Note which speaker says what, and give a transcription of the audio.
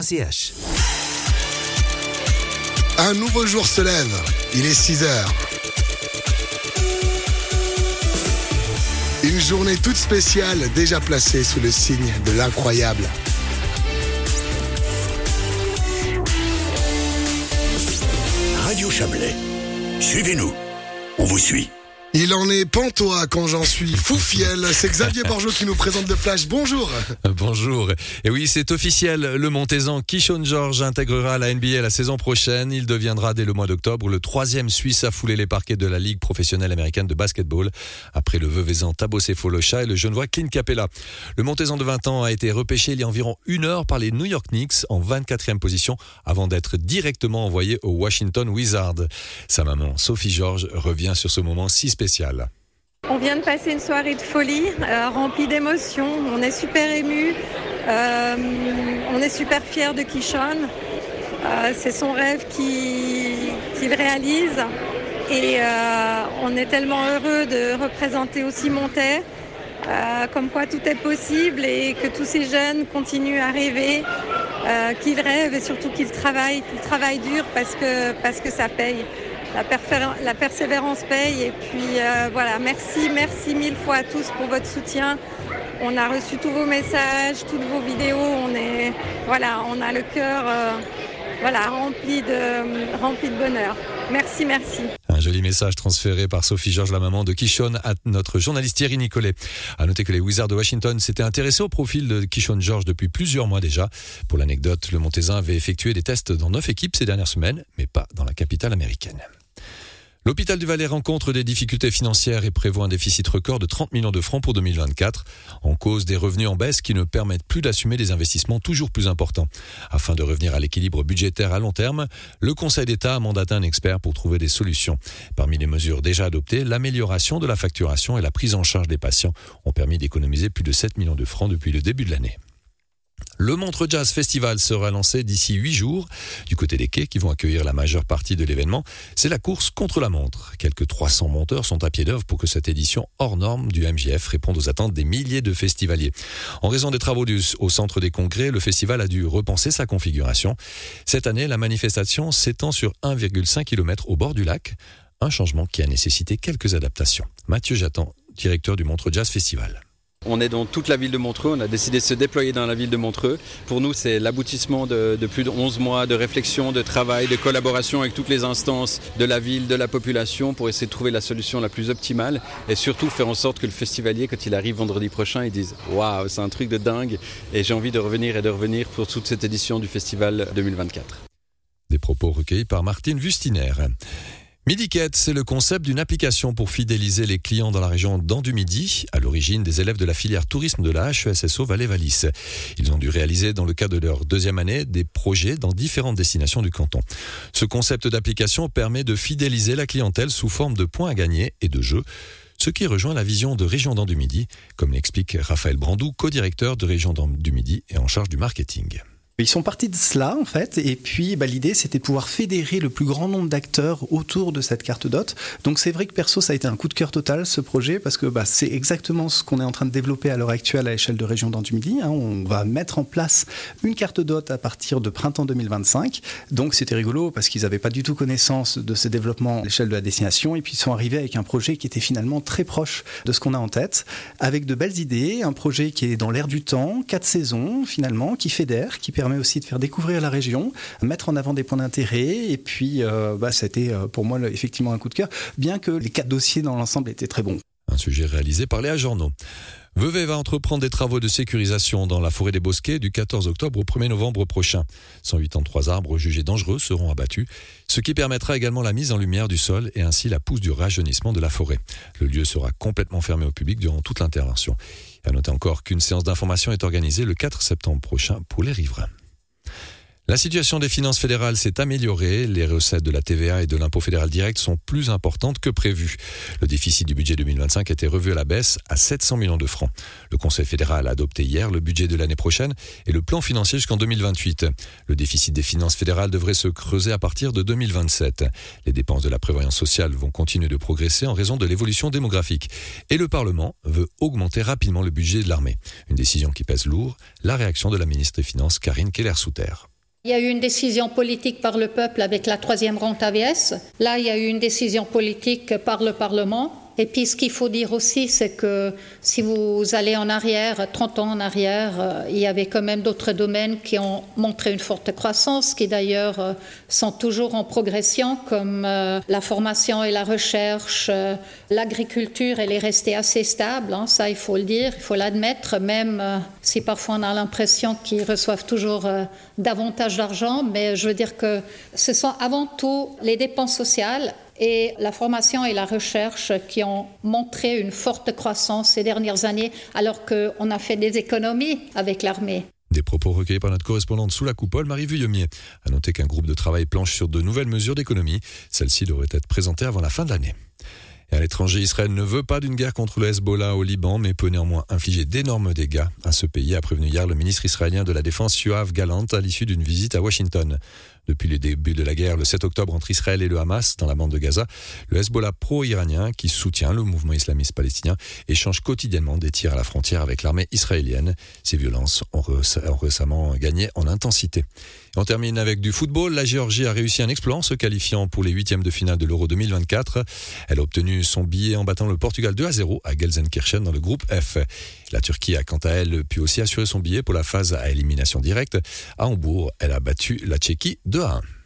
Speaker 1: CH.
Speaker 2: Un nouveau jour se lève, il est 6h. Une journée toute spéciale déjà placée sous le signe de l'incroyable.
Speaker 3: Radio Chablais, suivez-nous, on vous suit.
Speaker 2: Il en est pantois quand j'en suis foufiel. C'est Xavier Borgeaud qui nous présente le Flash. Bonjour.
Speaker 4: Bonjour. Et oui, c'est officiel. Le Montezan Keyshawn George intégrera la NBA la saison prochaine. Il deviendra dès le mois d'octobre le 3e Suisse à fouler les parquets de la Ligue professionnelle américaine de basketball. Après le Veuvezan Thabo Sefolosha et le Genevois Clint Capela. Le Montezan de 20 ans a été repêché il y a environ 1 heure par les New York Knicks en 24e position avant d'être directement envoyé aux Washington Wizards. Sa maman, Sophie George, revient sur ce moment si spécial.
Speaker 5: On vient de passer une soirée de folie, remplie d'émotions. On est super émus, on est super fiers de Keyshawn. C'est son rêve qu'il réalise. Et on est tellement heureux de représenter aussi Montais, comme quoi tout est possible et que tous ces jeunes continuent à rêver, qu'ils rêvent et surtout qu'ils travaillent dur parce que ça paye. La persévérance paye et puis voilà, merci 1000 fois à tous pour votre soutien. On a reçu tous vos messages, toutes vos vidéos, on a le cœur rempli de bonheur. Merci.
Speaker 4: Un joli message transféré par Sophie George, la maman de Keyshawn, à notre journaliste Thierry Nicolet. À noter que les Wizards de Washington s'étaient intéressés au profil de Keyshawn George depuis plusieurs mois déjà. Pour l'anecdote, le Montezan avait effectué des tests dans 9 équipes ces dernières semaines, mais pas dans la capitale américaine. L'hôpital du Valais rencontre des difficultés financières et prévoit un déficit record de 30 millions de francs pour 2024, en cause des revenus en baisse qui ne permettent plus d'assumer des investissements toujours plus importants. Afin de revenir à l'équilibre budgétaire à long terme, le Conseil d'État a mandaté un expert pour trouver des solutions. Parmi les mesures déjà adoptées, l'amélioration de la facturation et la prise en charge des patients ont permis d'économiser plus de 7 millions de francs depuis le début de l'année. Le Montreux Jazz Festival sera lancé d'ici 8 jours. Du côté des quais qui vont accueillir la majeure partie de l'événement, c'est la course contre la montre. Quelques 300 monteurs sont à pied d'œuvre pour que cette édition hors norme du MJF réponde aux attentes des milliers de festivaliers. En raison des travaux au centre des congrès, le festival a dû repenser sa configuration. Cette année, la manifestation s'étend sur 1,5 km au bord du lac. Un changement qui a nécessité quelques adaptations. Mathieu Jattan, directeur du Montreux Jazz Festival.
Speaker 6: On est dans toute la ville de Montreux, on a décidé de se déployer dans la ville de Montreux. Pour nous, c'est l'aboutissement de plus de 11 mois de réflexion, de travail, de collaboration avec toutes les instances de la ville, de la population pour essayer de trouver la solution la plus optimale et surtout faire en sorte que le festivalier, quand il arrive vendredi prochain, il dise « Waouh, c'est un truc de dingue et j'ai envie de revenir pour toute cette édition du festival 2024 ».
Speaker 4: Des propos recueillis par Martine Wustiner. Midi-Quête, c'est le concept d'une application pour fidéliser les clients dans la région d'An-du-Midi, à l'origine des élèves de la filière tourisme de la HESSO Valais-Valis. Ils ont dû réaliser dans le cadre de leur 2e année des projets dans différentes destinations du canton. Ce concept d'application permet de fidéliser la clientèle sous forme de points à gagner et de jeux, ce qui rejoint la vision de Région d'An-du-Midi, comme l'explique Raphaël Brandou, co-directeur de Région d'An-du-Midi et en charge du marketing.
Speaker 7: Ils sont partis de cela en fait et puis l'idée c'était de pouvoir fédérer le plus grand nombre d'acteurs autour de cette carte d'hôte. Donc c'est vrai que perso ça a été un coup de cœur total ce projet parce que c'est exactement ce qu'on est en train de développer à l'heure actuelle à l'échelle de Région d'An-du-Midi. On va mettre en place une carte d'hôte à partir de printemps 2025. Donc c'était rigolo parce qu'ils n'avaient pas du tout connaissance de ces développements à l'échelle de la destination et puis ils sont arrivés avec un projet qui était finalement très proche de ce qu'on a en tête, avec de belles idées, un projet qui est dans l'air du temps, 4 saisons finalement, qui fédère, qui permet aussi de faire découvrir la région, mettre en avant des points d'intérêt et puis c'était pour moi effectivement un coup de cœur, bien que les 4 dossiers dans l'ensemble étaient très bons.
Speaker 4: Un sujet réalisé par Léa Journeau. Vevey va entreprendre des travaux de sécurisation dans la forêt des Bosquets du 14 octobre au 1er novembre prochain. 183 arbres jugés dangereux seront abattus, ce qui permettra également la mise en lumière du sol et ainsi la pousse du rajeunissement de la forêt. Le lieu sera complètement fermé au public durant toute l'intervention. À noter encore qu'une séance d'information est organisée le 4 septembre prochain pour les riverains. La situation des finances fédérales s'est améliorée. Les recettes de la TVA et de l'impôt fédéral direct sont plus importantes que prévu. Le déficit du budget 2025 a été revu à la baisse à 700 millions de francs. Le Conseil fédéral a adopté hier le budget de l'année prochaine et le plan financier jusqu'en 2028. Le déficit des finances fédérales devrait se creuser à partir de 2027. Les dépenses de la prévoyance sociale vont continuer de progresser en raison de l'évolution démographique. Et le Parlement veut augmenter rapidement le budget de l'armée. Une décision qui pèse lourd. La réaction de la ministre des Finances, Karine Keller-Souter.
Speaker 1: Il y a eu une décision politique par le peuple avec la 3e rente AVS. Là, il y a eu une décision politique par le Parlement. Et puis, ce qu'il faut dire aussi, c'est que si vous allez en arrière, 30 ans en arrière, il y avait quand même d'autres domaines qui ont montré une forte croissance, qui d'ailleurs sont toujours en progression, comme la formation et la recherche. L'agriculture, elle est restée assez stable, hein, ça il faut le dire, il faut l'admettre, même si parfois on a l'impression qu'ils reçoivent toujours davantage d'argent. Mais je veux dire que ce sont avant tout les dépenses sociales et la formation et la recherche qui ont montré une forte croissance ces dernières années, alors qu'on a fait des économies avec l'armée.
Speaker 4: Des propos recueillis par notre correspondante sous la coupole, Marie Vuillemier. À noter qu'un groupe de travail planche sur de nouvelles mesures d'économie. Celles-ci devraient être présentées avant la fin de l'année. Et à l'étranger, Israël ne veut pas d'une guerre contre le Hezbollah au Liban, mais peut néanmoins infliger d'énormes dégâts à ce pays, a prévenu hier le ministre israélien de la Défense Yoav Gallant à l'issue d'une visite à Washington. Depuis le début de la guerre, le 7 octobre, entre Israël et le Hamas, dans la bande de Gaza, le Hezbollah pro-iranien, qui soutient le mouvement islamiste palestinien, échange quotidiennement des tirs à la frontière avec l'armée israélienne. Ces violences ont récemment gagné en intensité. Et on termine avec du football. La Géorgie a réussi un exploit en se qualifiant pour les 8e de finale de l'Euro 2024. Elle a obtenu son billet en battant le Portugal 2-0 à Gelsenkirchen dans le groupe F. La Turquie a quant à elle pu aussi assurer son billet pour la phase à élimination directe. À Hambourg, elle a battu la Tchéquie 2-1.